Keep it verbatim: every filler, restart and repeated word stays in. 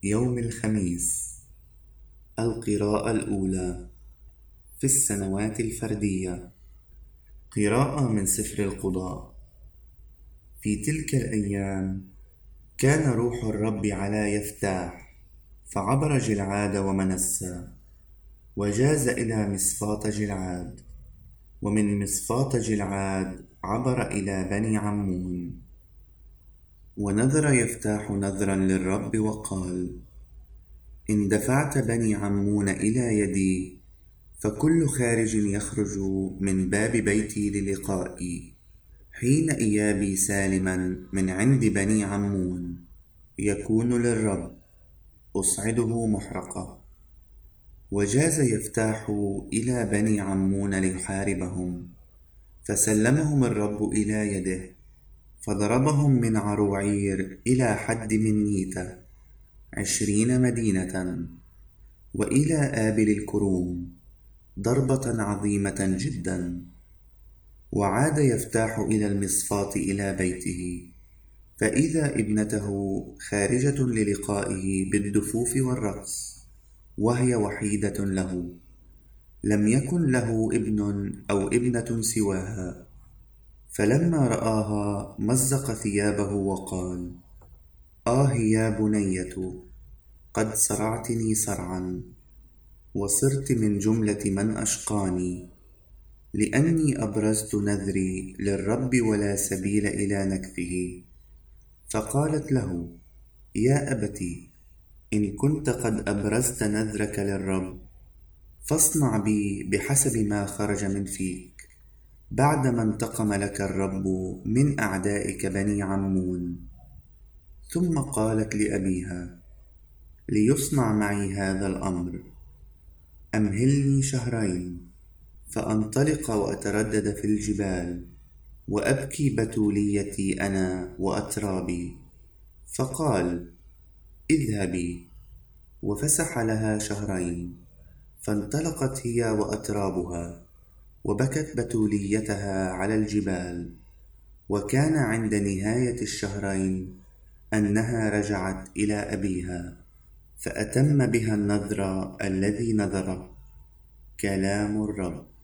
يوم الخميس. القراءة الأولى في السنوات الفردية. قراءة من سفر القضاء. في تلك الأيام كان روح الرب على يفتاح، فعبر جلعاد ومنسى وجاز إلى مصفاة جلعاد، ومن مصفاة جلعاد عبر إلى بني عمون. ونذر يفتاح نذرا للرب وقال: إن دفعت بني عمون إلى يدي، فكل خارج يخرج من باب بيتي للقائي حين إيابي سالما من عند بني عمون يكون للرب، أصعده محرقة. وجاز يفتاح إلى بني عمون ليحاربهم، فسلمهم الرب إلى يده، فضربهم من عروعير إلى حد منيتة عشرين مدينة، وإلى آبل الكروم ضربة عظيمة جدا. وعاد يفتاح إلى المصفاة إلى بيته، فإذا ابنته خارجة للقائه بالدفوف والرقص، وهي وحيدة له، لم يكن له ابن أو ابنة سواها. فلما رآها مزق ثيابه وقال: آه يا بنية، قد صرعتني صرعا، وصرت من جملة من أشقاني، لأني أبرزت نذري للرب ولا سبيل إلى نكثه. فقالت له: يا أبتي، إن كنت قد أبرزت نذرك للرب، فاصنع بي بحسب ما خرج من فيك، بعدما انتقم لك الرب من أعدائك بني عمون. ثم قالت لأبيها: ليصنع معي هذا الأمر، أمهلني شهرين فأنطلق وأتردد في الجبال، وأبكي بتوليتي أنا وأترابي. فقال: اذهبي. وفسح لها شهرين، فانطلقت هي وأترابها، وبكت بتوليتها على الجبال. وكان عند نهاية الشهرين أنها رجعت إلى أبيها، فأتم بها النذر الذي نذره. كلام الرب.